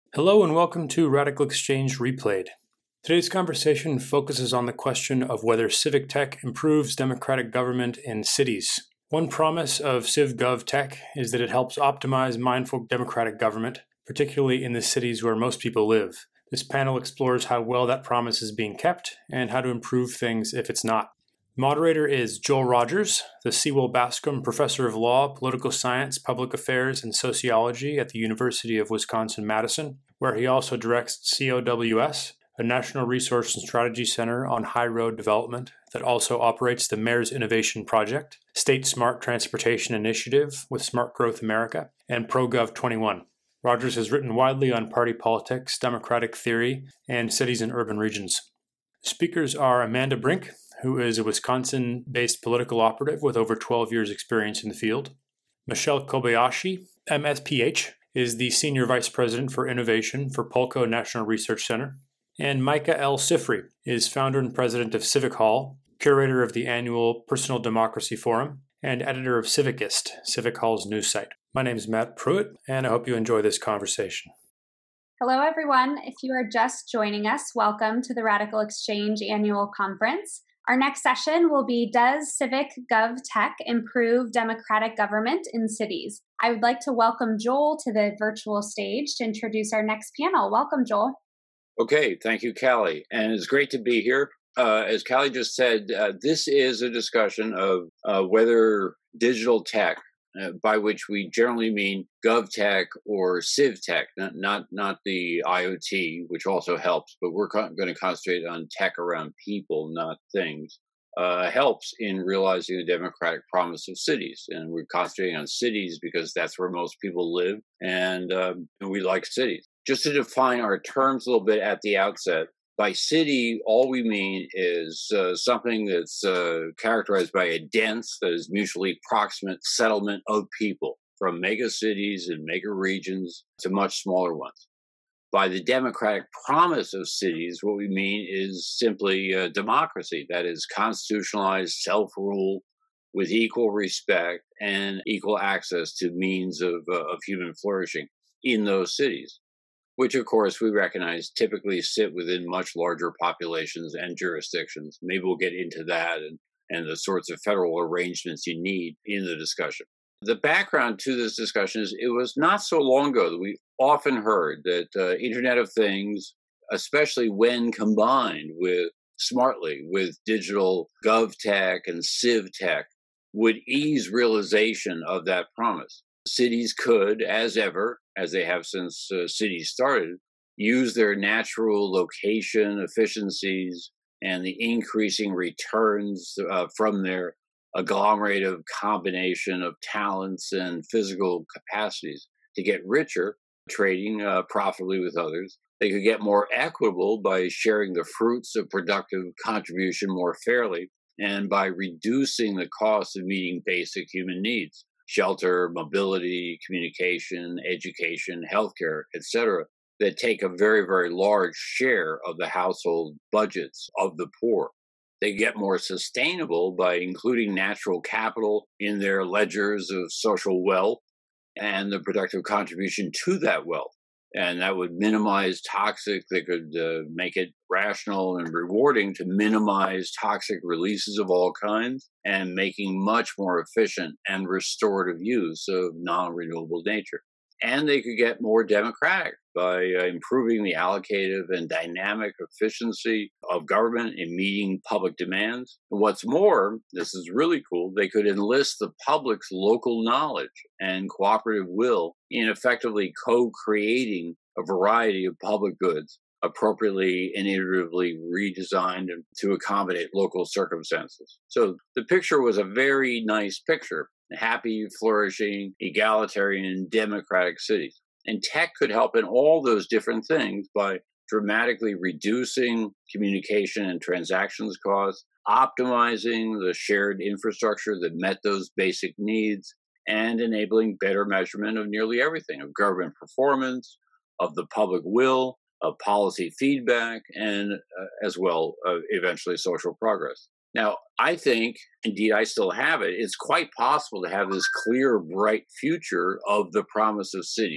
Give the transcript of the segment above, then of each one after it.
Hello and welcome to Radical Exchange Replayed. Today's conversation focuses on the question of whether civic tech improves democratic government in cities. One promise of CivGov Tech is that it helps optimize mindful democratic government, particularly in the cities where most people live. This panel explores how well that promise is being kept and how to improve things if it's not. Moderator is Joel Rogers, the Sewell Bascom Professor of Law, Political Science, Public Affairs, and Sociology at the University of Wisconsin-Madison, where he also directs COWS, a National Resource and Strategy Center on High Road Development that also operates the Mayor's Innovation Project, State Smart Transportation Initiative with Smart Growth America, and ProGov 21. Rogers has written widely on party politics, democratic theory, and cities and urban regions. Speakers are Amanda Brink, who is a Wisconsin-based political operative with over 12 years' experience in the field. Michelle Kobayashi, MSPH, is the Senior Vice President for Innovation for Polko National Research Center. And Micah L. Sifry is founder and president of Civic Hall, curator of the annual Personal Democracy Forum, and editor of Civicist, Civic Hall's news site. My name is Matt Pruitt, and I hope you enjoy this conversation. Hello, everyone. If you are just joining us, welcome to the Radical Exchange Annual Conference. Our next session will be, Does Civic Gov Tech Improve Democratic Government in Cities? I would like to welcome Joel to the virtual stage to introduce our next panel. Welcome, Joel. Okay, thank you, Callie. And it's great to be here. As Callie just said, this is a discussion of whether digital tech, by which we generally mean GovTech or CivTech, not the IoT, which also helps, but we're going to concentrate on tech around people, not things, helps in realizing the democratic promise of cities. And we're concentrating on cities because that's where most people live, and we like cities. Just to define our terms a little bit at the outset, by city, all we mean is something that's characterized by a dense, that is mutually proximate settlement of people, from mega cities and mega regions to much smaller ones. By the democratic promise of cities, what we mean is simply democracy, that is constitutionalized self-rule with equal respect and equal access to means of human flourishing in those cities, which, of course, we recognize typically sit within much larger populations and jurisdictions. Maybe we'll get into that and the sorts of federal arrangements you need in the discussion. The background to this discussion is it was not so long ago that we often heard that Internet of Things, especially when combined smartly with digital GovTech and CivTech, would ease realization of that promise. Cities could, as ever, as they have since cities started, use their natural location efficiencies and the increasing returns from their agglomerative combination of talents and physical capacities to get richer, trading profitably with others. They could get more equitable by sharing the fruits of productive contribution more fairly and by reducing the cost of meeting basic human needs. Shelter, mobility, communication, education, healthcare, etc., that take a very, very large share of the household budgets of the poor. They get more sustainable by including natural capital in their ledgers of social wealth and the productive contribution to that wealth. And that would minimize they could make it rational and rewarding to minimize toxic releases of all kinds and making much more efficient and restorative use of non-renewable nature. And they could get more democratic by improving the allocative and dynamic efficiency of government in meeting public demands. And what's more, this is really cool, they could enlist the public's local knowledge and cooperative will in effectively co-creating a variety of public goods appropriately and iteratively redesigned to accommodate local circumstances. So the picture was a very nice picture. Happy, flourishing, egalitarian, democratic cities. And tech could help in all those different things by dramatically reducing communication and transactions costs, optimizing the shared infrastructure that met those basic needs, and enabling better measurement of nearly everything, of government performance, of the public will, of policy feedback, and as well, eventually social progress. Now, I think, indeed I still have it, it's quite possible to have this clear, bright future of the promise of cities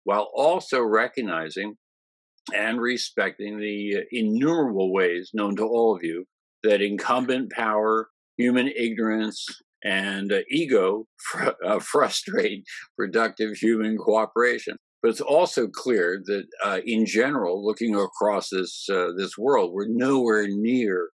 while also recognizing and respecting the innumerable ways known to all of you that incumbent power, human ignorance, and ego frustrate productive human cooperation. But it's also clear that, in general, looking across this world, we're nowhere near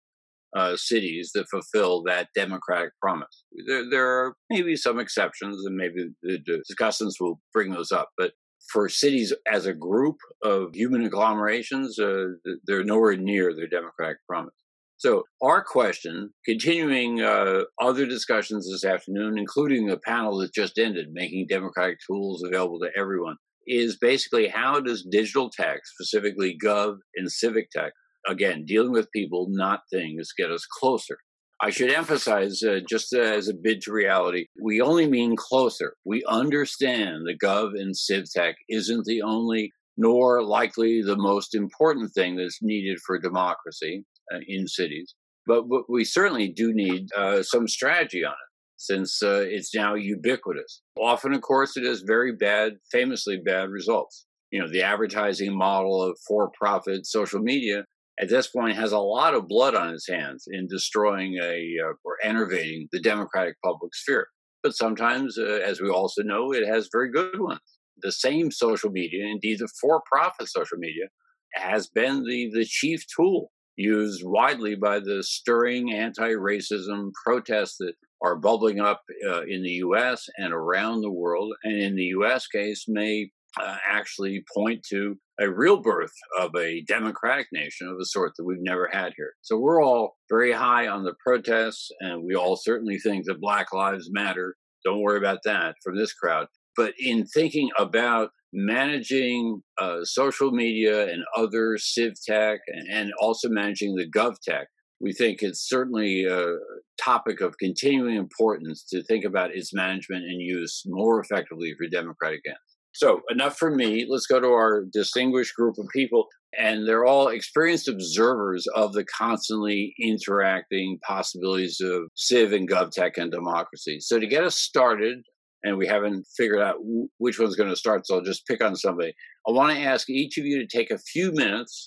cities that fulfill that democratic promise. There are maybe some exceptions, and maybe the discussants will bring those up. But for cities as a group of human agglomerations, they're nowhere near their democratic promise. So our question, continuing other discussions this afternoon, including the panel that just ended, making democratic tools available to everyone, is basically how does digital tech, specifically gov and civic tech, again, dealing with people, not things, get us closer? I should emphasize, just as a bid to reality, we only mean closer. We understand that gov and civ tech isn't the only, nor likely the most important thing that's needed for democracy in cities. But we certainly do need some strategy on it, since it's now ubiquitous. Often, of course, it has very bad, famously bad results. You know, the advertising model of for-profit social media at this point has a lot of blood on its hands in destroying or enervating the democratic public sphere. But sometimes, as we also know, it has very good ones. The same social media, indeed the for-profit social media, has been the chief tool used widely by the stirring anti-racism protests that are bubbling up in the U.S. and around the world, and in the U.S. case may actually point to a real birth of a democratic nation of a sort that we've never had here. So we're all very high on the protests, and we all certainly think that Black Lives Matter. Don't worry about that from this crowd. But in thinking about managing social media and other civ tech, and also managing the gov tech, we think it's certainly a topic of continuing importance to think about its management and use more effectively for democratic ends. So enough from me. Let's go to our distinguished group of people. And they're all experienced observers of the constantly interacting possibilities of civ and gov tech and democracy. So to get us started, and we haven't figured out which one's going to start, so I'll just pick on somebody. I want to ask each of you to take a few minutes,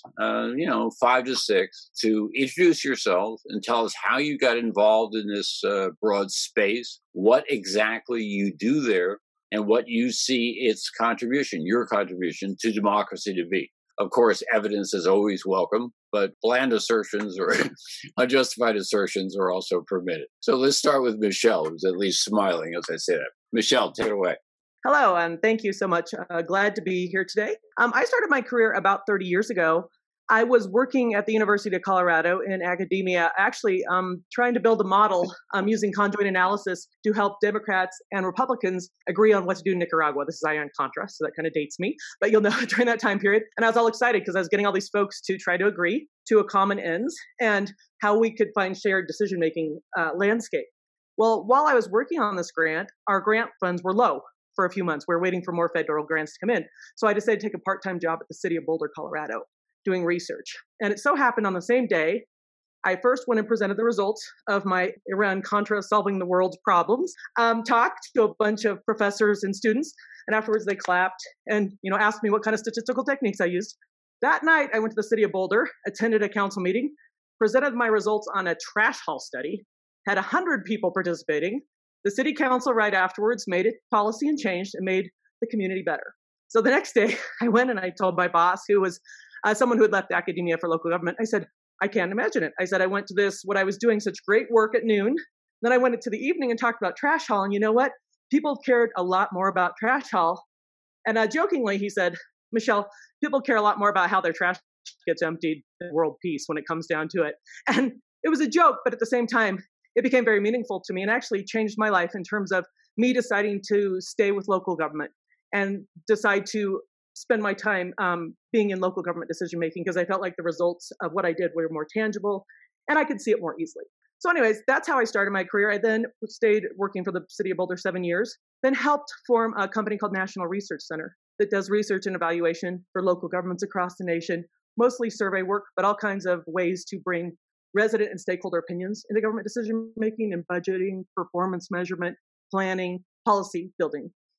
5 to 6, to introduce yourselves and tell us how you got involved in this broad space, what exactly you do there, and what you see its contribution, your contribution to democracy to be. Of course, evidence is always welcome, but bland assertions or unjustified assertions are also permitted. So let's start with Michelle, who's at least smiling as I say that. Michelle, take it away. Hello, and thank you so much. Glad to be here today. I started my career about 30 years ago. I was working at the University of Colorado in academia, actually trying to build a model using conjoint analysis to help Democrats and Republicans agree on what to do in Nicaragua. This is Iran-Contra, so that kind of dates me, but you'll know during that time period. And I was all excited because I was getting all these folks to try to agree to a common ends and how we could find shared decision-making landscape. Well, while I was working on this grant, our grant funds were low for a few months. We were waiting for more federal grants to come in. So I decided to take a part-time job at the city of Boulder, Colorado, doing research. And it so happened on the same day, I first went and presented the results of my Iran-Contra solving the world's problems, talked to a bunch of professors and students, and afterwards they clapped and asked me what kind of statistical techniques I used. That night, I went to the city of Boulder, attended a council meeting, presented my results on a trash haul study, had 100 people participating. The city council right afterwards made it policy and changed and made the community better. So the next day, I went and I told my boss, who was someone who had left academia for local government, I said, I can't imagine it. I said, I went to what I was doing such great work at noon. Then I went into the evening and talked about trash haul. And you know what? People cared a lot more about trash haul. And jokingly, he said, Michelle, people care a lot more about how their trash gets emptied than world peace when it comes down to it. And it was a joke, but at the same time, it became very meaningful to me and actually changed my life in terms of me deciding to stay with local government and decide to spend my time being in local government decision-making because I felt like the results of what I did were more tangible and I could see it more easily. So anyways, that's how I started my career. I then stayed working for the city of Boulder 7 years, then helped form a company called National Research Center that does research and evaluation for local governments across the nation, mostly survey work, but all kinds of ways to bring resident and stakeholder opinions into government decision-making and budgeting, performance measurement, planning, policy building.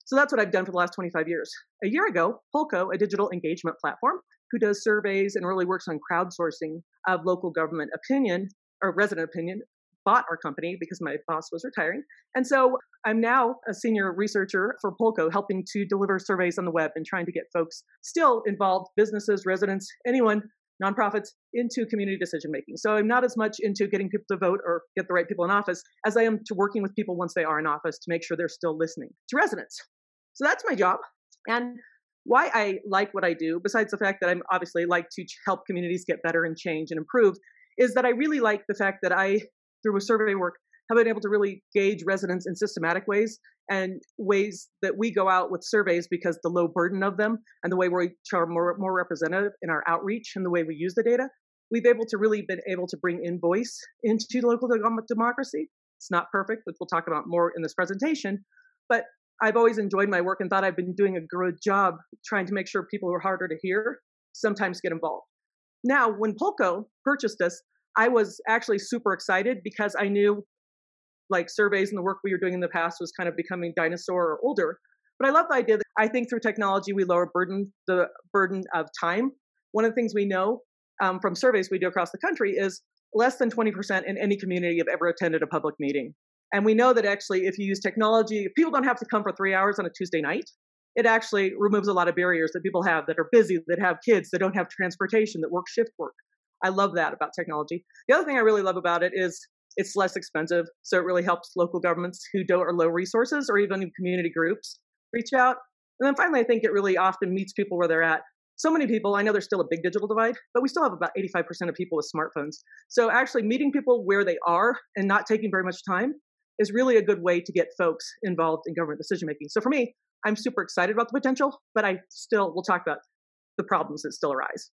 So that's what I've done for the last 25 years. A year ago, Polko, a digital engagement platform who does surveys and really works on crowdsourcing of local government opinion or resident opinion, bought our company because my boss was retiring. And so I'm now a senior researcher for Polko, helping to deliver surveys on the web and trying to get folks still involved, businesses, residents, anyone, nonprofits, into community decision making. So I'm not as much into getting people to vote or get the right people in office as I am to working with people once they are in office to make sure they're still listening to residents. So that's my job. And why I like what I do, besides the fact that I'm obviously like to help communities get better and change and improve, is that I really like the fact that I, through a survey work, have been able to really gauge residents in systematic ways and ways that we go out with surveys because the low burden of them and the way we are more representative in our outreach and the way we use the data, we've been able to bring in voice into local democracy. It's not perfect, which we'll talk about more in this presentation, but I've always enjoyed my work and thought I've been doing a good job trying to make sure people who are harder to hear sometimes get involved. Now, when Polko purchased us, I was actually super excited because I knew like surveys and the work we were doing in the past was kind of becoming dinosaur or older. But I love the idea that I think through technology, we lower the burden of time. One of the things we know from surveys we do across the country is less than 20% in any community have ever attended a public meeting. And we know that actually if you use technology, if people don't have to come for 3 hours on a Tuesday night, it actually removes a lot of barriers that people have that are busy, that have kids, that don't have transportation, that work shift work. I love that about technology. The other thing I really love about it is it's less expensive. So it really helps local governments who are low resources or even community groups reach out. And then finally, I think it really often meets people where they're at. So many people, I know there's still a big digital divide, but we still have about 85% of people with smartphones. So actually meeting people where they are and not taking very much time is really a good way to get folks involved in government decision making. So for me, I'm super excited about the potential, but we'll talk about the problems that still arise.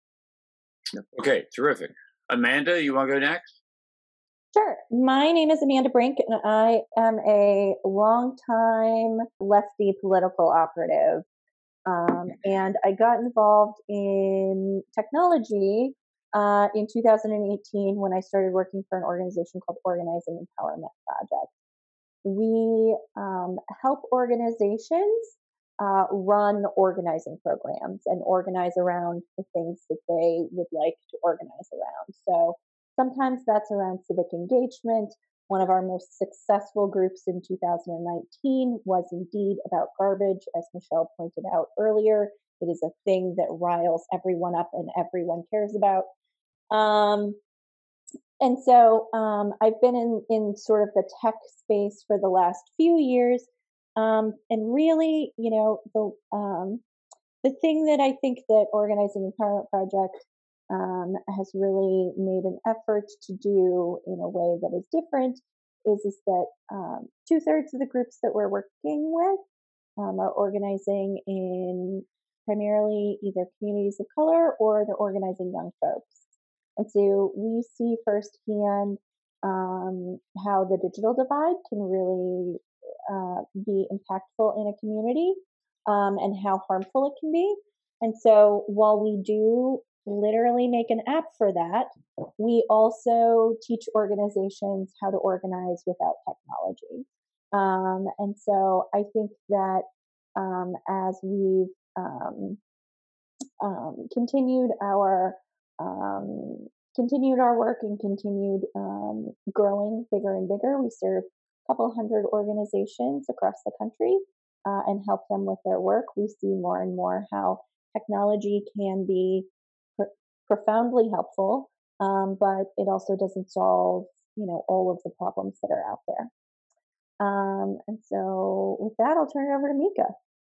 Okay, terrific. Amanda, you want to go next? Sure. My name is Amanda Brink, and I am a longtime lefty political operative. And I got involved in technology in 2018 when I started working for an organization called Organizing Empowerment Project. We help organizations run organizing programs and organize around the things that they would like to organize around. So sometimes that's around civic engagement. One of our most successful groups in 2019 was indeed about garbage, as Michelle pointed out earlier. It is a thing that riles everyone up and everyone cares about. And so I've been in sort of the tech space for the last few years. And really, the thing that I think that Organizing Empowerment Project has really made an effort to do in a way that is different is that 2/3 of the groups that we're working with are organizing in primarily either communities of color or they're organizing young folks. And so we see firsthand how the digital divide can really be impactful in a community and how harmful it can be. And so while we do literally make an app for that, we also teach organizations how to organize without technology. And so I think that as we've continued our work and continued growing bigger and bigger, we serve a couple hundred organizations across the country and help them with their work. We see more and more how technology can be profoundly helpful, but it also doesn't solve, all of the problems that are out there. And so with that, I'll turn it over to Mika.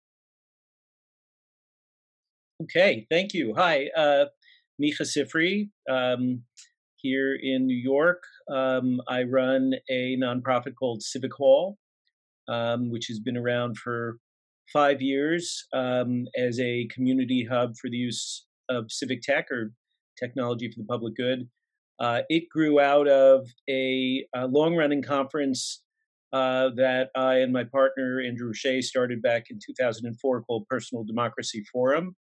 Okay, thank you. Hi, Mika Sifry, here in New York. I run a nonprofit called Civic Hall, which has been around for 5 years as a community hub for the use of civic tech or technology for the public good. It grew out of a long-running conference that I and my partner, Andrew Roche, started back in 2004 called Personal Democracy Forum.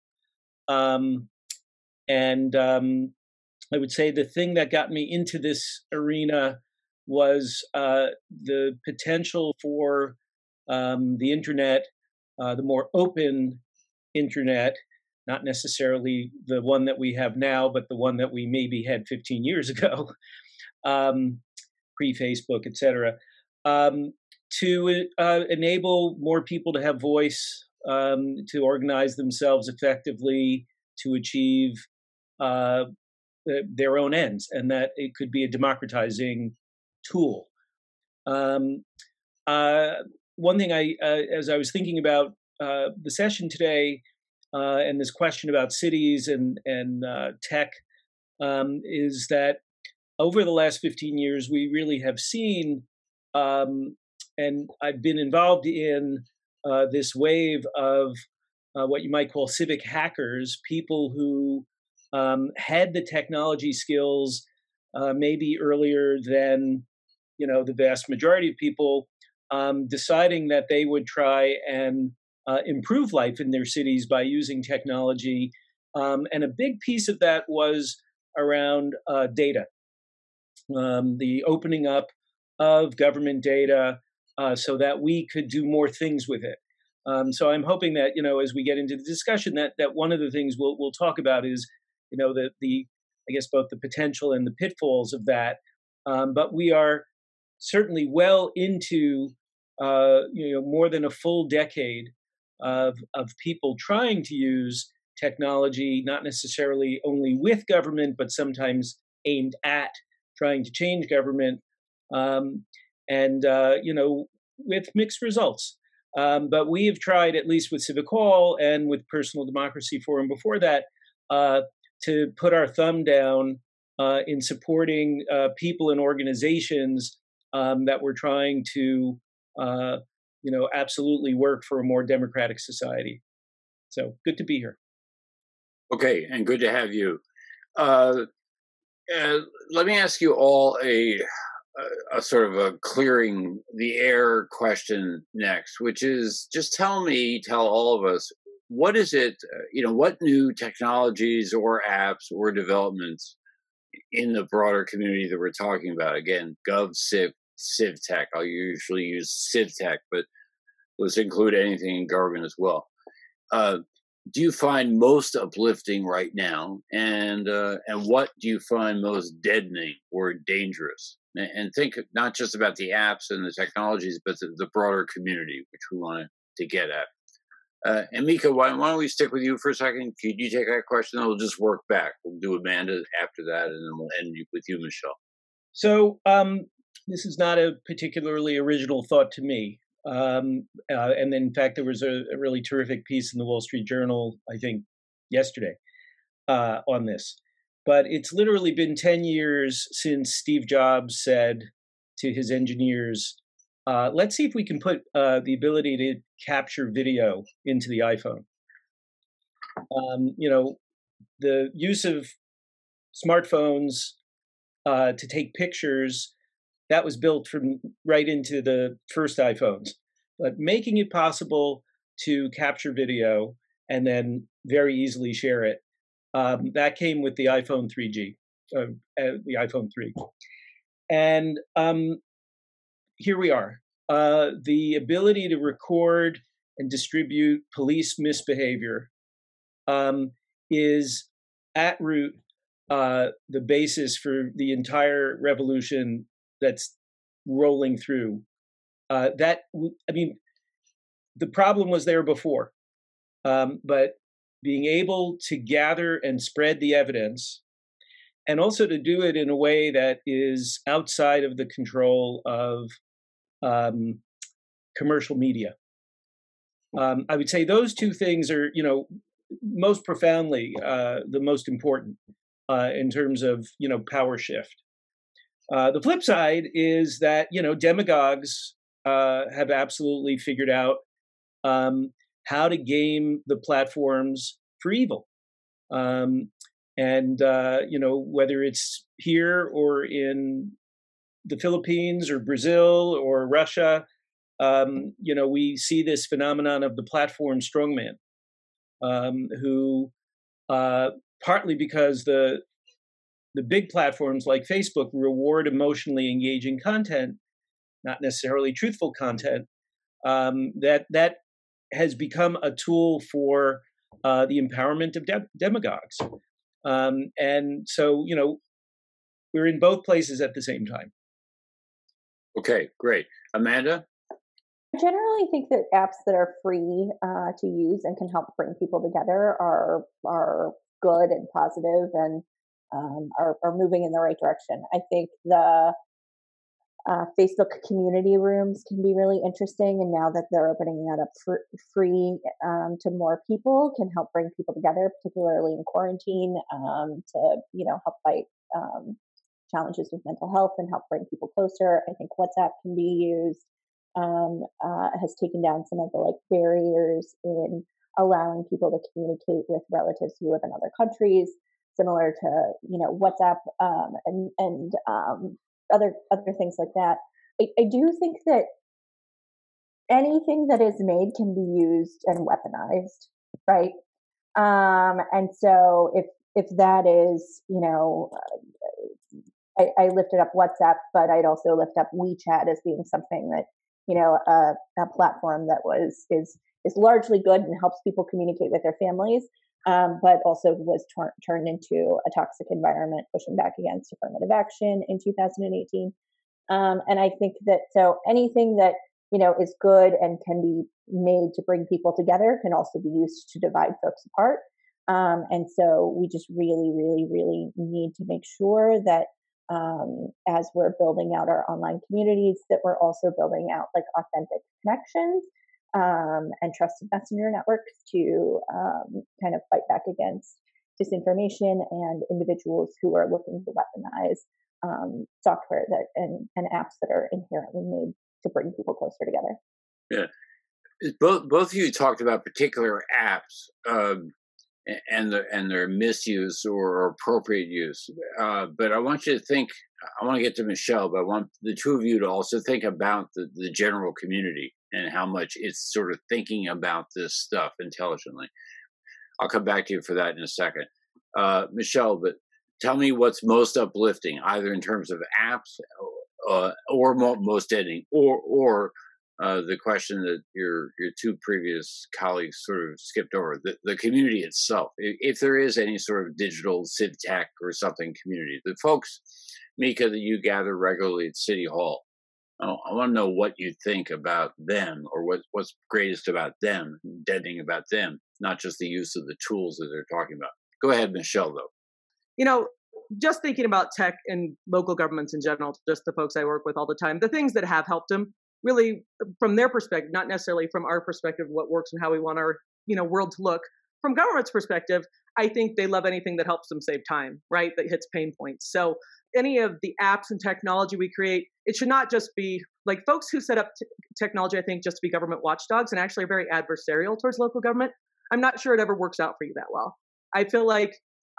And I would say the thing that got me into this arena was the potential for the internet the more open internet, not necessarily the one that we have now, but the one that we maybe had 15 years ago, pre-Facebook, et cetera, to enable more people to have voice, to organize themselves effectively, to achieve their own ends, and that it could be a democratizing tool. One thing as I was thinking about the session today, and this question about cities and tech, is that over the last 15 years, we really have seen, and I've been involved in this wave of what you might call civic hackers, people who had the technology skills maybe earlier than the vast majority of people, deciding that they would try and improve life in their cities by using technology. And a big piece of that was around data, the opening up of government data so that we could do more things with it. So I'm hoping that, as we get into the discussion, that one of the things we'll talk about is, the I guess both the potential and the pitfalls of that. But we are certainly well into more than a full decade of people trying to use technology, not necessarily only with government, but sometimes aimed at trying to change government, and with mixed results. But we have tried, at least with Civic Hall and with Personal Democracy Forum before that, to put our thumb down in supporting people and organizations that were trying to, absolutely work for a more democratic society. So good to be here. Okay, and good to have you. Let me ask you all a sort of a clearing the air question next, which is just tell all of us, what is it, what new technologies or apps or developments in the broader community that we're talking about? Again, Gov, CivTech. I'll usually use CivTech, but let's include anything in government as well. Do you find most uplifting right now, and what do you find most deadening or dangerous? And think not just about the apps and the technologies, but the broader community, which we want to get at. And Mika, why don't we stick with you for a second? Could you take that question? Then we'll just work back. We'll do Amanda after that, and then we'll end with you, Michelle. So this is not a particularly original thought to me. And in fact, there was a really terrific piece in the Wall Street Journal, I think, yesterday on this. But it's literally been 10 years since Steve Jobs said to his engineers, let's see if we can put the ability to capture video into the iPhone. The use of smartphones to take pictures, that was built from right into the first iPhones. But making it possible to capture video and then very easily share it, that came with the iPhone 3G, the iPhone 3. And here we are. The ability to record and distribute police misbehavior is at root the basis for the entire revolution that's rolling through. The problem was there before, but being able to gather and spread the evidence, and also to do it in a way that is outside of the control of commercial media. I would say those two things are, most profoundly the most important in terms of, power shift. The flip side is that, demagogues have absolutely figured out how to game the platforms for evil. Whether it's here or in the Philippines or Brazil or Russia, we see this phenomenon of the platform strongman, who partly because the big platforms like Facebook reward emotionally engaging content, not necessarily truthful content, that has become a tool for the empowerment of demagogues. And so, we're in both places at the same time. Okay, great. Amanda? I generally think that apps that are free to use and can help bring people together are good and positive and are moving in the right direction. I think the Facebook community rooms can be really interesting, and now that they're opening that up free to more people, can help bring people together, particularly in quarantine, to help fight challenges with mental health and help bring people closer. I think WhatsApp can be used, has taken down some of the barriers in allowing people to communicate with relatives who live in other countries, similar to WhatsApp and other things like that. I do think that anything that is made can be used and weaponized, right? And so if that is, I lifted up WhatsApp, but I'd also lift up WeChat as being something that, a platform that is largely good and helps people communicate with their families, but also was turned into a toxic environment, pushing back against affirmative action in 2018. And I think that so anything that is good and can be made to bring people together can also be used to divide folks apart. And so we just really, really, really need to make sure that as we're building out our online communities, that we're also building out authentic connections and trusted messenger networks to kind of fight back against disinformation and individuals who are looking to weaponize software and apps that are inherently made to bring people closer together. Yeah, both of you talked about particular apps and their misuse or appropriate use. But I want you to think. I want to get to Michelle, but I want the two of you to also think about the general community and how much it's sort of thinking about this stuff intelligently. I'll come back to you for that in a second. Michelle, but tell me what's most uplifting, either in terms of apps or most editing, or the question that your two previous colleagues sort of skipped over, the community itself. If there is any sort of digital civ tech or something community, the folks, Mika, that you gather regularly at City Hall, I want to know what you think about them, or what's greatest about them, deadening about them, not just the use of the tools that they're talking about. Go ahead, Michelle, though. Just thinking about tech and local governments in general, just the folks I work with all the time, the things that have helped them, really from their perspective, not necessarily from our perspective, what works and how we want our world to look. From government's perspective, I think they love anything that helps them save time, right? That hits pain points. So any of the apps and technology we create, it should not just be folks who set up technology, I think, just to be government watchdogs and actually are very adversarial towards local government. I'm not sure it ever works out for you that well. I feel like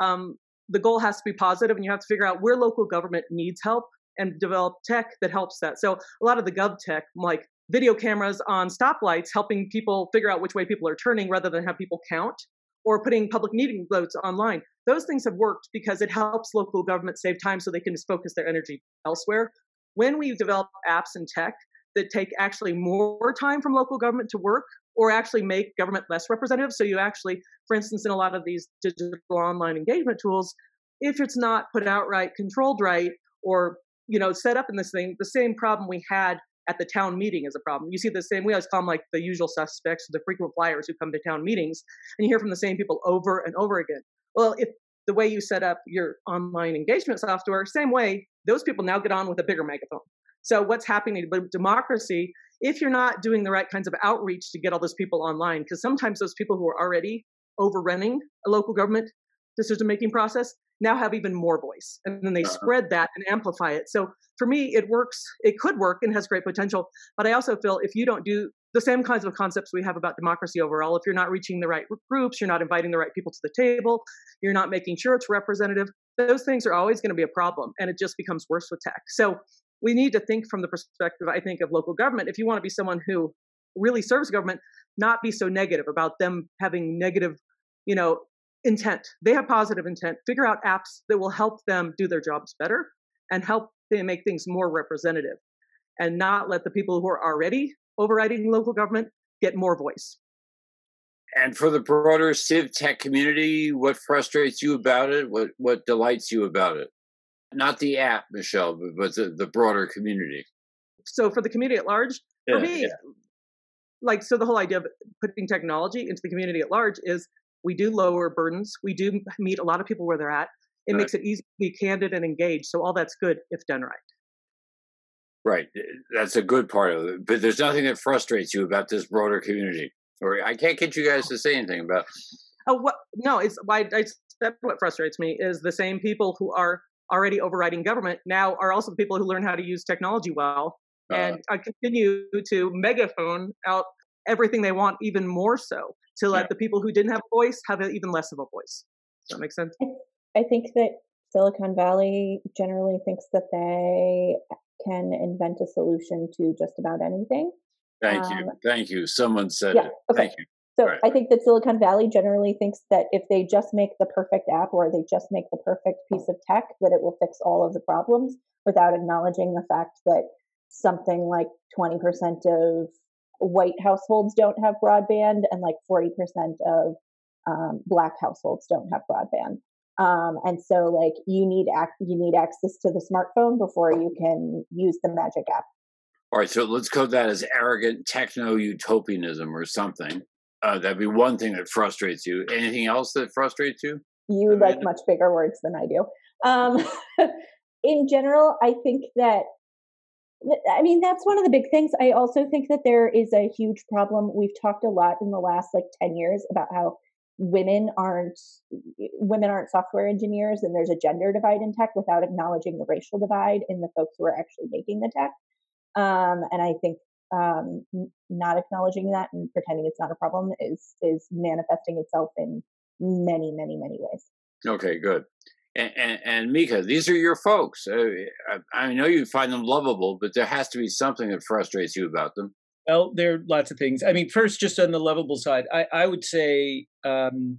the goal has to be positive, and you have to figure out where local government needs help and develop tech that helps that. So a lot of the gov tech, like video cameras on stoplights, helping people figure out which way people are turning rather than have people count, or putting public meeting votes online. Those things have worked because it helps local government save time so they can just focus their energy elsewhere. When we develop apps and tech that take actually more time from local government to work, or actually make government less representative, so you actually, for instance, in a lot of these digital online engagement tools, if it's not put out right, controlled right, or set up in this thing, the same problem we had at the town meeting is a problem. You see the same, we always call them the usual suspects, the frequent flyers who come to town meetings, and you hear from the same people over and over again. Well, if the way you set up your online engagement software, same way, those people now get on with a bigger megaphone. So what's happening with democracy, if you're not doing the right kinds of outreach to get all those people online, because sometimes those people who are already overrunning a local government decision-making process now have even more voice, and then they spread that and amplify it. So for me, it works. It could work and has great potential. But I also feel if you don't do the same kinds of concepts we have about democracy overall, if you're not reaching the right groups, you're not inviting the right people to the table, you're not making sure it's representative, those things are always going to be a problem, and it just becomes worse with tech. So we need to think from the perspective, I think, of local government. If you want to be someone who really serves government, not be so negative about them having negative, intent. They have positive intent. Figure out apps that will help them do their jobs better and help them make things more representative, and not let the people who are already overriding local government get more voice. And for the broader civ tech community, what frustrates you about it? What delights you about it? Not the app, Michelle, but the broader community. So for the community at large, for me, so the whole idea of putting technology into the community at large is we do lower burdens. We do meet a lot of people where they're at. It makes it easy to be candid and engaged. So all that's good if done right. Right. That's a good part of it. But there's nothing that frustrates you about this broader community. Or I can't get you guys to say anything about. What frustrates me is the same people who are already overriding government now are also the people who learn how to use technology well and continue to megaphone out everything they want, even more so, to let the people who didn't have a voice have even less of a voice. Does that make sense? I think that Silicon Valley generally thinks that they can invent a solution to just about anything. Thank you. Someone said it. Okay. Thank you. So I think that Silicon Valley generally thinks that if they just make the perfect app or they just make the perfect piece of tech, that it will fix all of the problems without acknowledging the fact that something like 20% of white households don't have broadband and like 40% of Black households don't have broadband. And so like you need access to the smartphone before you can use the magic app. All right, so let's code that as arrogant techno-utopianism or something. That'd be one thing that frustrates you. Anything else that frustrates you? You like much bigger words than I do. In general, I think that's one of the big things. I also think that there is a huge problem. We've talked a lot in the last 10 years about how women aren't software engineers, and there's a gender divide in tech without acknowledging the racial divide in the folks who are actually making the tech. And I think not acknowledging that and pretending it's not a problem is manifesting itself in many, many, many ways. Okay, good. And Mika, these are your folks. I know you find them lovable, but there has to be something that frustrates you about them. Well, there are lots of things. I mean, first, just on the lovable side, I would say the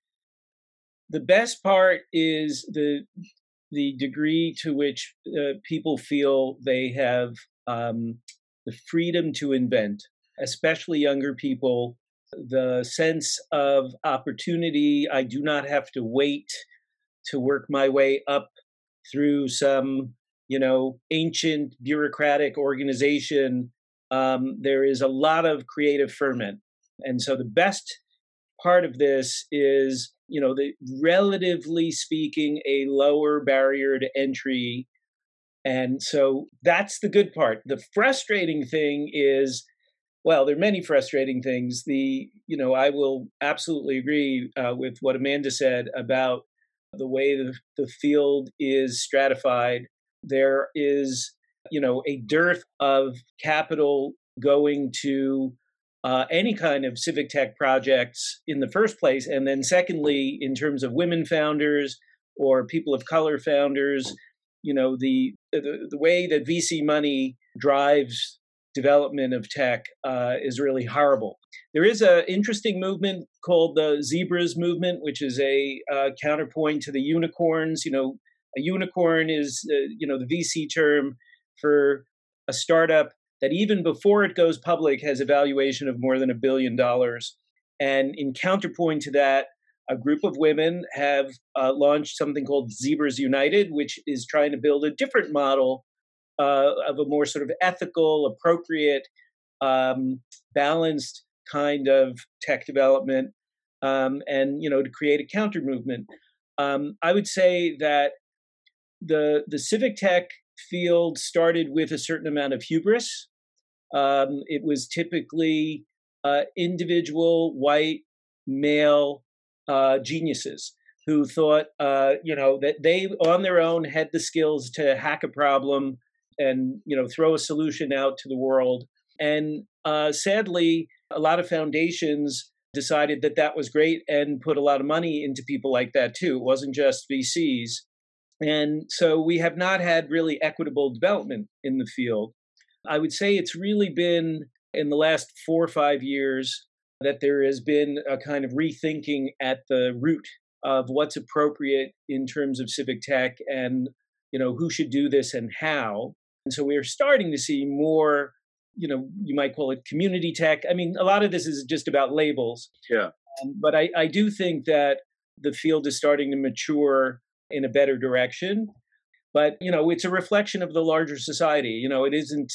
best part is the degree to which people feel they have the freedom to invent, especially younger people, the sense of opportunity. I do not have to wait to work my way up through some, ancient bureaucratic organization. There is a lot of creative ferment. And so the best part of this is, relatively speaking, a lower barrier to entry. And so that's the good part. The frustrating thing is, well, there are many frustrating things. I will absolutely agree with what Amanda said about the way the field is stratified. There is, a dearth of capital going to any kind of civic tech projects in the first place. And then secondly, in terms of women founders or people of color founders, the way that VC money drives development of tech is really horrible. There is an interesting movement called the Zebras movement, which is a counterpoint to the unicorns. A unicorn is, the VC term for a startup that even before it goes public has a valuation of more than $1 billion. And in counterpoint to that, a group of women have launched something called Zebras United, which is trying to build a different model of a more sort of ethical, appropriate, balanced kind of tech development, and to create a counter movement. I would say that the civic tech field started with a certain amount of hubris. It was typically individual white male geniuses who thought, that they on their own had the skills to hack a problem and, throw a solution out to the world. And sadly, a lot of foundations decided that was great and put a lot of money into people like that too. It wasn't just VCs. And so we have not had really equitable development in the field. I would say it's really been in the last 4 or 5 years that there has been a kind of rethinking at the root of what's appropriate in terms of civic tech and, who should do this and how. And so we're starting to see more, you might call it community tech. I mean, a lot of this is just about labels. Yeah. But I do think that the field is starting to mature in a better direction. But, it's a reflection of the larger society. It isn't,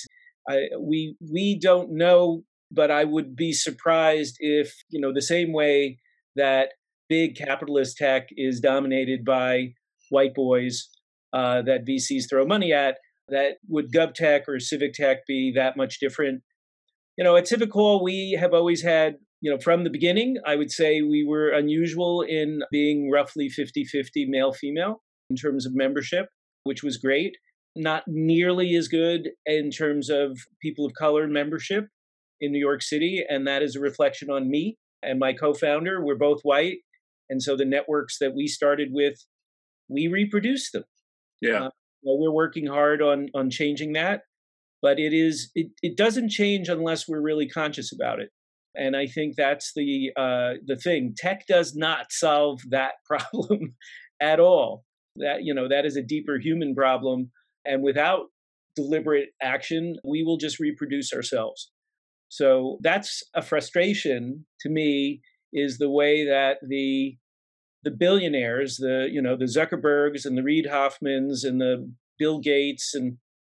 we don't know, but I would be surprised if, the same way that big capitalist tech is dominated by white boys that VCs throw money at, that would GovTech or Civic Tech be that much different? At Civic Hall, we have always had, from the beginning, I would say we were unusual in being roughly 50-50 male-female in terms of membership, which was great. Not nearly as good in terms of people of color membership in New York City, and that is a reflection on me and my co-founder. We're both white, and so the networks that we started with, we reproduced them. Yeah. We're working hard on changing that, but it doesn't change unless we're really conscious about it. And I think that's the thing. Tech does not solve that problem at all. That is a deeper human problem. And without deliberate action, we will just reproduce ourselves. So that's a frustration to me, is the way that the billionaires, the Zuckerbergs and the Reid Hoffmans and the Bill Gates, and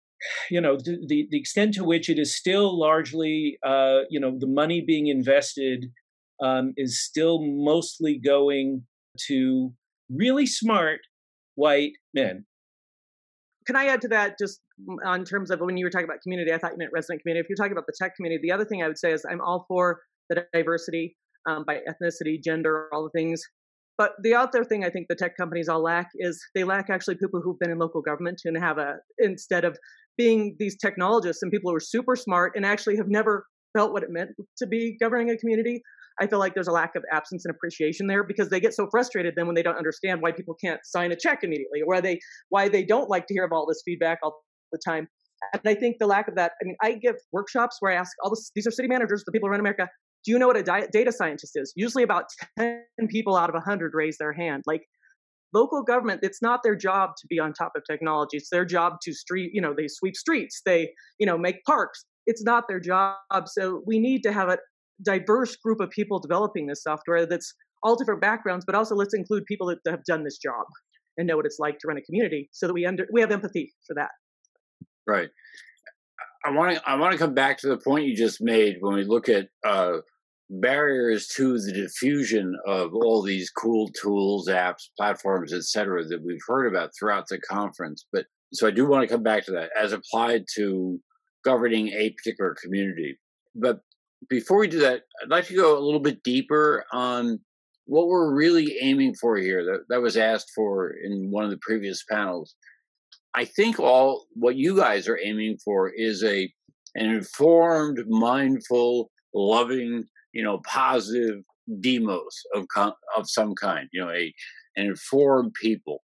the extent to which it is still largely the money being invested is still mostly going to really smart white men. Can I add to that, just on terms of when you were talking about community? I thought you meant resident community. If you're talking about the tech community, the other thing I would say is I'm all for the diversity by ethnicity, gender, all the things. But the other thing I think the tech companies all lack is they lack actually people who've been in local government and instead of being these technologists and people who are super smart and actually have never felt what it meant to be governing a community. I feel like there's a lack of absence and appreciation there, because they get so frustrated then when they don't understand why people can't sign a check immediately, or why they don't like to hear of all this feedback all the time. And I think the lack of that, I give workshops where I ask these are city managers, the people around America, do you know what a data scientist is? Usually about 10 people out of 100 raise their hand. Like, local government, it's not their job to be on top of technology. It's their job to they sweep streets, they, make parks. It's not their job. So we need to have a diverse group of people developing this software that's all different backgrounds, but also let's include people that have done this job and know what it's like to run a community, so that we have empathy for that. Right. I want to come back to the point you just made when we look at barriers to the diffusion of all these cool tools, apps, platforms, etc., that we've heard about throughout the conference. But so I do want to come back to that as applied to governing a particular community. But before we do that, I'd like to go a little bit deeper on what we're really aiming for here. That was asked for in one of the previous panels. I think what you guys are aiming for is an informed, mindful, loving, positive demos of some kind. An informed people.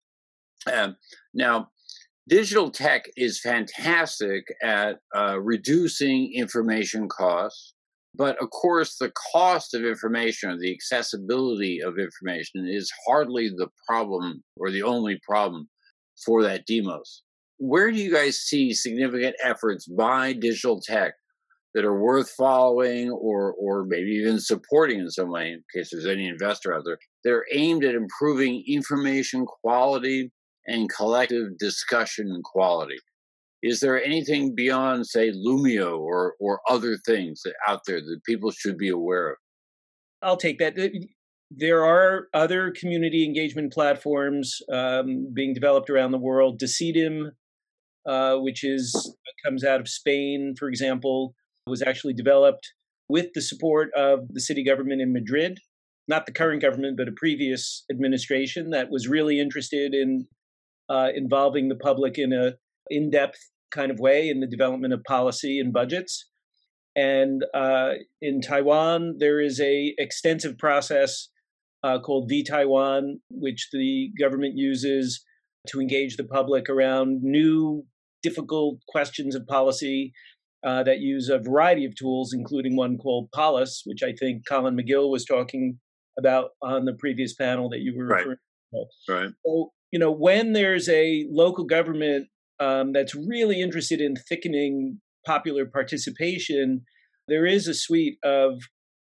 Now, digital tech is fantastic at reducing information costs. But of course, the cost of information, or the accessibility of information, is hardly the problem or the only problem for that demos. Where do you guys see significant efforts by digital tech that are worth following or maybe even supporting in some way, in case there's any investor out there, that are aimed at improving information quality and collective discussion quality? Is there anything beyond, say, Loomio or other things out there that people should be aware of? I'll take that. There are other community engagement platforms being developed around the world. Decidim, which comes out of Spain, for example, was actually developed with the support of the city government in Madrid. Not the current government, but a previous administration that was really interested in involving the public in a in-depth kind of way in the development of policy and budgets. And in Taiwan, there is a extensive process called vTaiwan, which the government uses to engage the public around new, difficult questions of policy that use a variety of tools, including one called Polis, which I think Colin McGill was talking about on the previous panel that you were referring to. Right. So, when there's a local government that's really interested in thickening popular participation, there is a suite of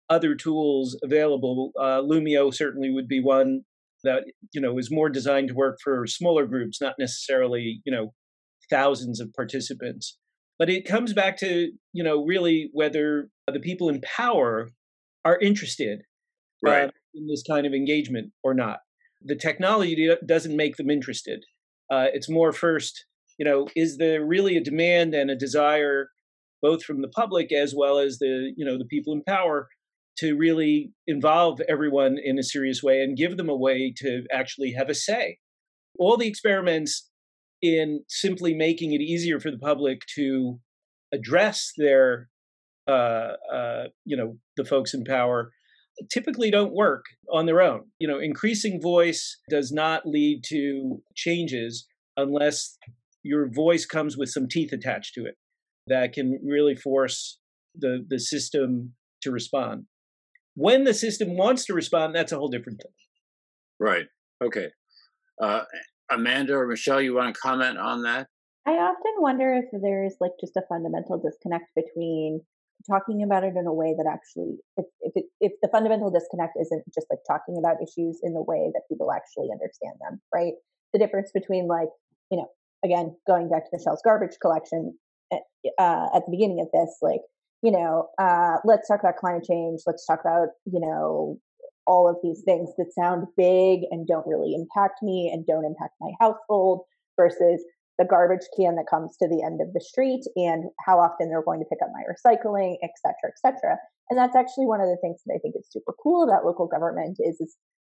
other tools available. Loomio certainly would be one that, is more designed to work for smaller groups, not necessarily, thousands of participants. But it comes back to, really whether the people in power are interested in this kind of engagement or not. The technology doesn't make them interested. It's more first, is there really a demand and a desire, both from the public as well as the people in power, to really involve everyone in a serious way and give them a way to actually have a say. All the experiments in simply making it easier for the public to address their, the folks in power typically don't work on their own. Increasing voice does not lead to changes unless your voice comes with some teeth attached to it that can really force the system to respond. When the system wants to respond, that's a whole different thing. Right. Okay. Amanda or Michelle, you want to comment on that? I often wonder if there's just a fundamental disconnect between talking about it in a way that actually, if the fundamental disconnect isn't just talking about issues in the way that people actually understand them, right? The difference between again, going back to Michelle's garbage collection at the beginning of this, let's talk about climate change. Let's talk about, all of these things that sound big and don't really impact me and don't impact my household versus the garbage can that comes to the end of the street and how often they're going to pick up my recycling, et cetera, et cetera. And that's actually one of the things that I think is super cool about local government is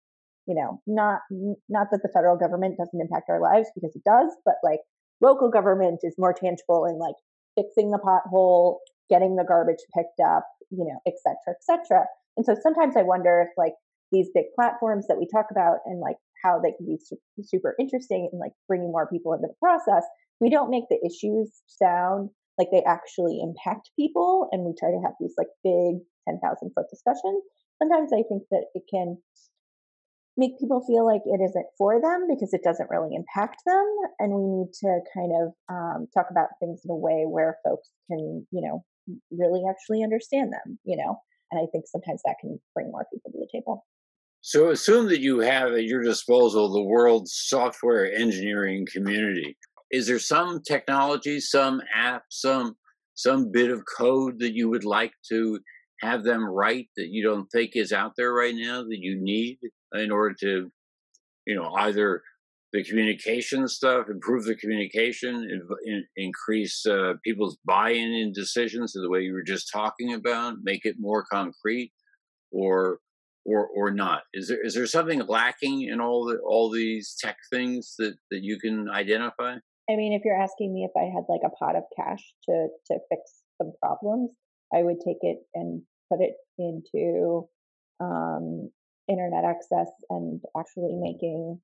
not that the federal government doesn't impact our lives, because it does, but local government is more tangible in fixing the pothole, getting the garbage picked up, et cetera, et cetera. And so sometimes I wonder if these big platforms that we talk about and how they can be super interesting and bringing more people into the process, we don't make the issues sound like they actually impact people, and we try to have these big 10,000-foot discussions. Sometimes I think that it can make people feel like it isn't for them because it doesn't really impact them, and we need to kind of talk about things in a way where folks can, really actually understand them, and I think sometimes that can bring more people to the table. So assume that you have at your disposal the world's software engineering community. Is there some technology, some app, some bit of code that you would like to have them write that you don't think is out there right now that you need in order to, either the communication stuff, improve the communication, increase people's buy-in in decisions the way you were just talking about, make it more concrete, or not? Is there something lacking in all these tech things that you can identify? I mean, if you're asking me if I had a pot of cash to fix some problems, I would take it and put it into internet access and actually making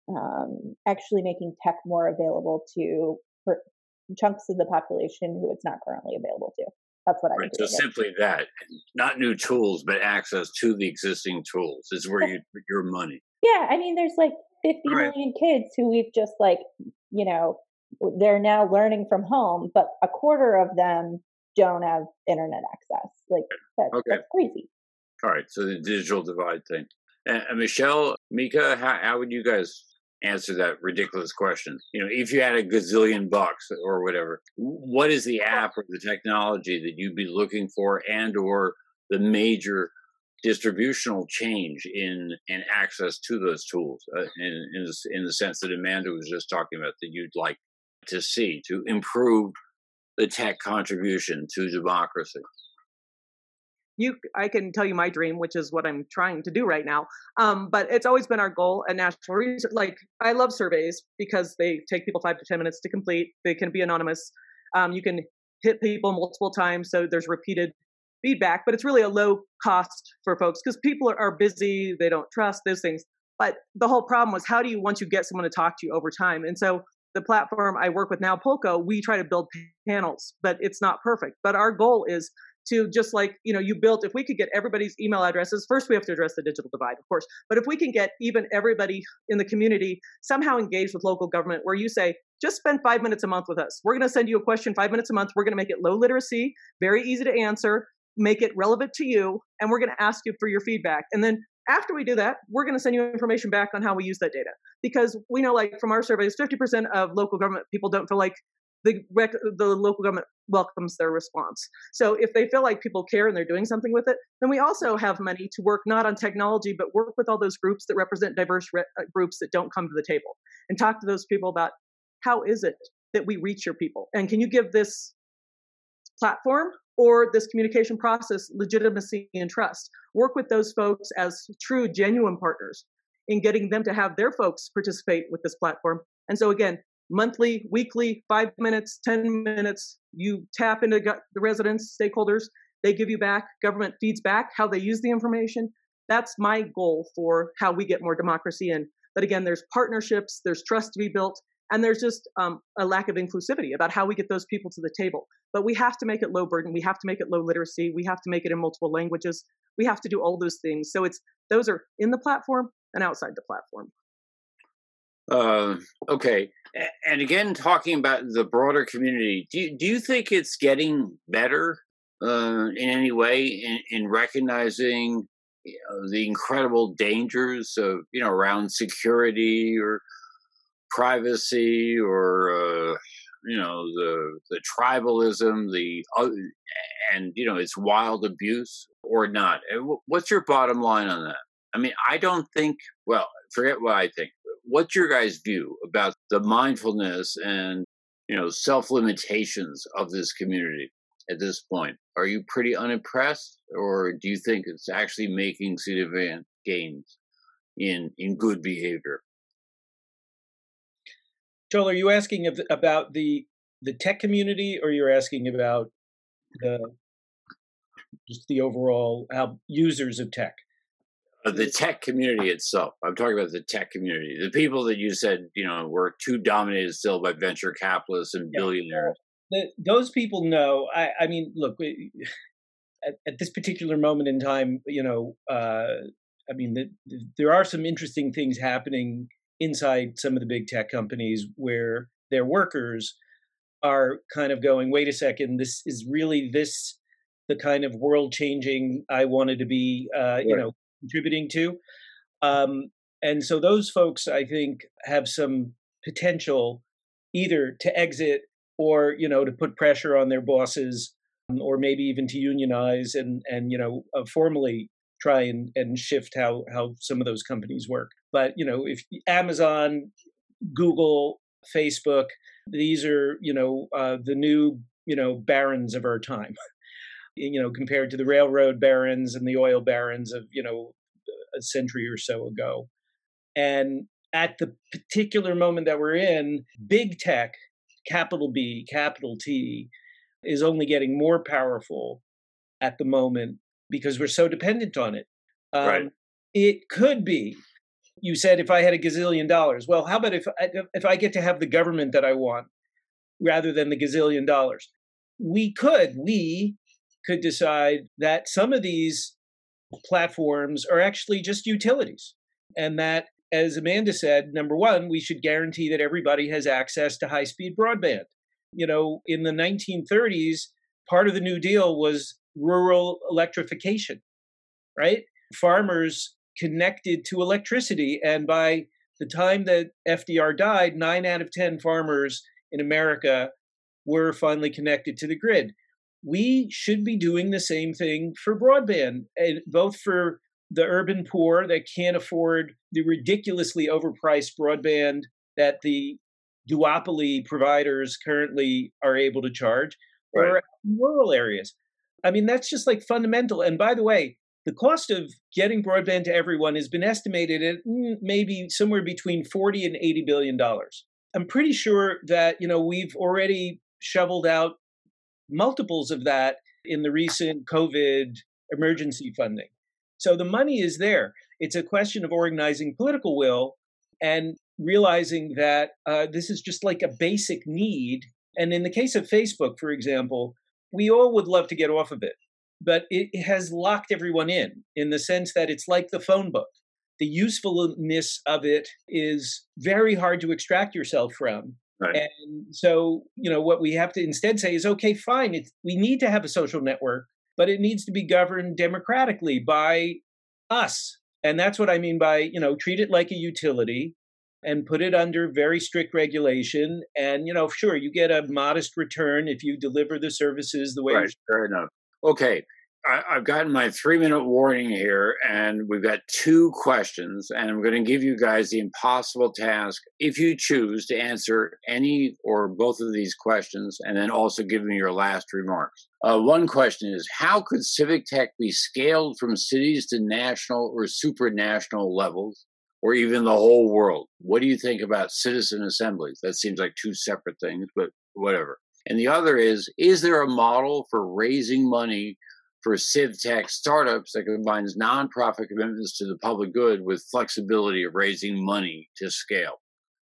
tech more available to chunks of the population who it's not currently available to. That's what I would do. So simply that, not new tools, but access to the existing tools is where you put your money. Yeah, I mean, there's 50 million kids who we've just they're now learning from home, but a quarter of them don't have internet access. That's crazy. All right, so the digital divide thing. And Michelle, Mika, how would you guys answer that ridiculous question? If you had a gazillion bucks or whatever, what is the app or the technology that you'd be looking for, and or the major distributional change in access to those tools in the sense that Amanda was just talking about, that you'd like to see to improve the tech contribution to democracy? I can tell you my dream, which is what I'm trying to do right now. But it's always been our goal at National Research. I love surveys because they take people 5 to 10 minutes to complete. They can be anonymous. You can hit people multiple times, so there's repeated feedback, but it's really a low cost for folks because people are busy. They don't trust those things. But the whole problem was, how do you, once you get someone to talk to you over time? And so the platform I work with now, Polka, we try to build panels, but it's not perfect. But our goal is to just you built, if we could get everybody's email addresses, first we have to address the digital divide, of course, but if we can get even everybody in the community somehow engaged with local government, where you say, just spend 5 minutes a month with us. We're going to send you a question 5 minutes a month. We're going to make it low literacy, very easy to answer. make it relevant to you, and we're going to ask you for your feedback. And then after we do that, we're going to send you information back on how we use that data. Because we know, like from our surveys, 50% of local government people don't feel like the local government welcomes their response. So if they feel like people care and they're doing something with it, then we also have money to work not on technology, but work with all those groups that represent diverse groups that don't come to the table, and talk to those people about how is it that we reach your people? And can you give this platform or this communication process legitimacy and trust? Work with those folks as true, genuine partners in getting them to have their folks participate with this platform. And so again, monthly, weekly, 5 minutes, 10 minutes, you tap into the residents, stakeholders, they give you back, government feeds back how they use the information. That's my goal for how we get more democracy in. But again, there's partnerships, there's trust to be built, and there's just a lack of inclusivity about how we get those people to the table. But we have to make it low burden. We have to make it low literacy. We have to make it in multiple languages. We have to do all those things. So those are in the platform and outside the platform. Okay. And again, talking about the broader community, do you think it's getting better in any way in recognizing the incredible dangers of, around security or privacy or, the tribalism, and its wild abuse, or not? What's your bottom line on that? I mean, I don't think, well, forget what I think. What's your guys' view about the mindfulness and, self-limitations of this community at this point? Are you pretty unimpressed, or do you think it's actually making significant gains in good behavior? Joel, are you asking about the tech community, or you're asking about just the overall how users of tech? The tech community itself. I'm talking about the tech community. The people that you said, were too dominated still by venture capitalists and billionaires. Those people know. I mean, look, at this particular moment in time, there are some interesting things happening inside some of the big tech companies where their workers are kind of going, wait a second, this is really the kind of world changing I wanted to be, right. Contributing to. And so those folks, I think, have some potential either to exit or, to put pressure on their bosses, or maybe even to unionize and formally try and shift how some of those companies work. But, if Amazon, Google, Facebook, these are, the new, barons of our time. Compared to the railroad barons and the oil barons of, a century or so ago. And at the particular moment that we're in, big tech, capital B, capital T, is only getting more powerful at the moment because we're so dependent on it. Right. It could be, you said, if I had $1 gazillion, well, how about if I get to have the government that I want rather than the $1 gazillion? We could decide that some of these platforms are actually just utilities. And that, as Amanda said, number one, we should guarantee that everybody has access to high-speed broadband. In the 1930s, part of the New Deal was rural electrification, right? Farmers connected to electricity. And by the time that FDR died, 9 out of 10 farmers in America were finally connected to the grid. We should be doing the same thing for broadband, both for the urban poor that can't afford the ridiculously overpriced broadband that the duopoly providers currently are able to charge, or rural areas. I mean, that's just like fundamental. And by the way, the cost of getting broadband to everyone has been estimated at maybe somewhere between $40 and $80 billion. I'm pretty sure that, we've already shoveled out multiples of that in the recent COVID emergency funding. So the money is there. It's a question of organizing political will and realizing that this is just like a basic need. And in the case of Facebook, for example, we all would love to get off of it, but it has locked everyone in the sense that it's like the phone book. The usefulness of it is very hard to extract yourself from. Right. And so, what we have to instead say is, okay, fine, we need to have a social network but it needs to be governed democratically by us. And that's what I mean by, treat it like a utility and put it under very strict regulation. And, sure, you get a modest return if you deliver the services the way right. Fair enough. Okay. I've gotten my 3-minute warning here, and we've got 2 questions, and I'm going to give you guys the impossible task, if you choose, to answer any or both of these questions, and then also give me your last remarks. One question is, how could civic tech be scaled from cities to national or supranational levels, or even the whole world? What do you think about citizen assemblies? That seems like 2 separate things, but whatever. And the other is there a model for raising money for civ tech startups that combines nonprofit commitments to the public good with flexibility of raising money to scale?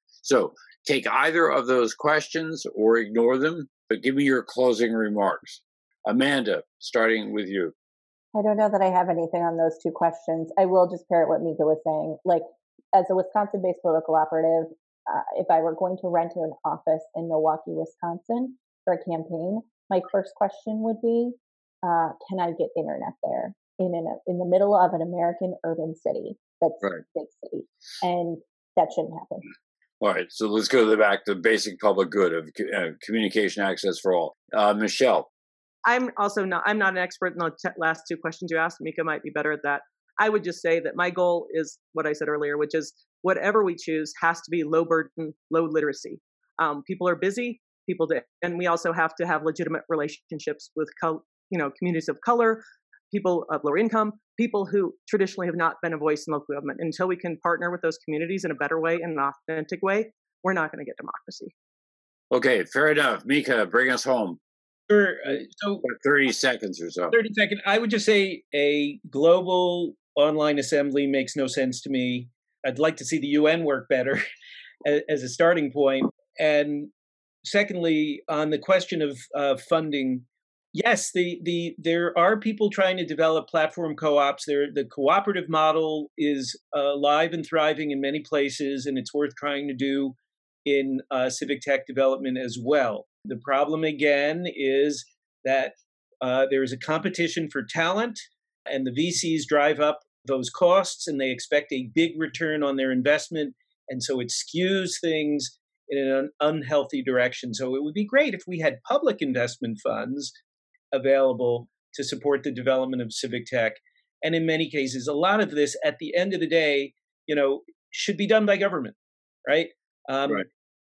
So take either of those questions or ignore them, but give me your closing remarks. Amanda, starting with you. I don't know that I have anything on those 2 questions. I will just parrot what Mika was saying. Like, as a Wisconsin-based political cooperative, if I were going to rent an office in Milwaukee, Wisconsin for a campaign, my first question would be, can I get internet there in the middle of an American urban city that's a big city? And that shouldn't happen. All right, so let's go back to the basic public good of communication access for all. Michelle. I'm not an expert in the last 2 questions you asked. Mika might be better at that. I would just say that my goal is what I said earlier, which is whatever we choose has to be low burden, low literacy. People are busy, and we also have to have legitimate relationships with communities of color, people of lower income, people who traditionally have not been a voice in local government. Until we can partner with those communities in a better way, in an authentic way, we're not going to get democracy. Okay, fair enough. Mika, bring us home. Sure. So 30 seconds or so. 30 seconds. I would just say a global online assembly makes no sense to me. I'd like to see the UN work better as a starting point. And secondly, on the question of funding, yes, there are people trying to develop platform co-ops. The cooperative model is alive and thriving in many places, and it's worth trying to do in civic tech development as well. The problem, again, is that there is a competition for talent, and the VCs drive up those costs, and they expect a big return on their investment, and so it skews things in an unhealthy direction. So it would be great if we had public investment funds available to support the development of civic tech. And in many cases, a lot of this, at the end of the day, should be done by government, right? Right.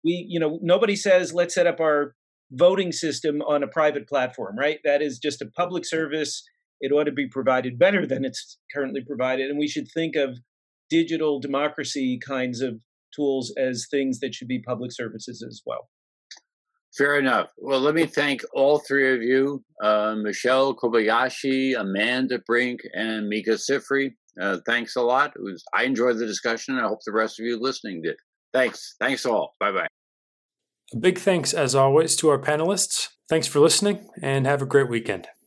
Nobody says, let's set up our voting system on a private platform, right? That is just a public service. It ought to be provided better than it's currently provided. And we should think of digital democracy kinds of tools as things that should be public services as well. Fair enough. Well, let me thank all 3 of you, Michelle Kobayashi, Amanda Brink, and Mika Sifry. Thanks a lot. I enjoyed the discussion. I hope the rest of you listening did. Thanks. Thanks all. Bye-bye. A big thanks, as always, to our panelists. Thanks for listening, and have a great weekend.